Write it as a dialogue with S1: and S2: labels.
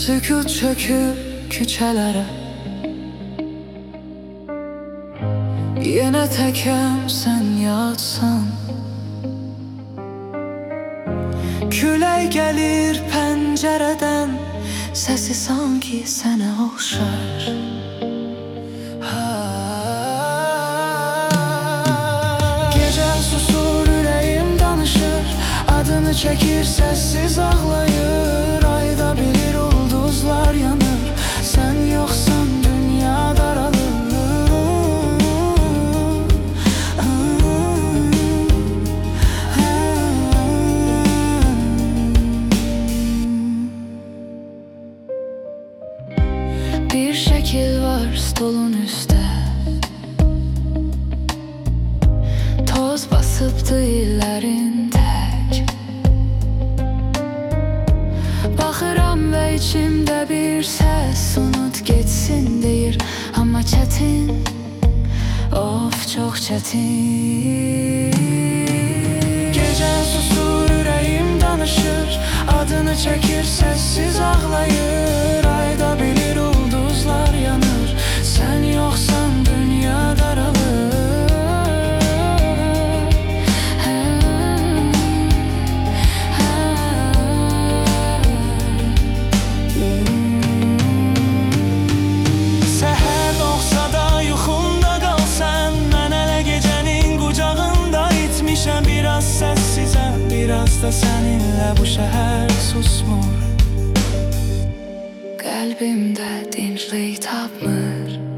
S1: Sükut çöküp küçelere, yine tekem sen yatsan. Külək gəlir pəncərədən, səsi sanki sənə oxşar. Gecə susur, ürəyim danışır, adını çəkir, səssiz ağlayır. Ayda bilir ulduzlar yanır, sən yoxsan dünya daralır. Bir şekil var stolun üstə, toz basıbdı illərin tək. Baxıram və içimdə bir səs unut getsin deyir, amma çətin, of çox çətin. Gecə susur, ürəyim danışır, adını çəkir, səssiz ağlayır. Ayda bilir ulduzlar yanır, sən yoxsan dünya daralır. Səhər doğsa da yuxumda qalsan, mən hələ gecənin qucağında itmişəm. Biraz səssizəm, biraz da səninlə bu şəhər susmur. Qəlbimdə dinclik tapmır.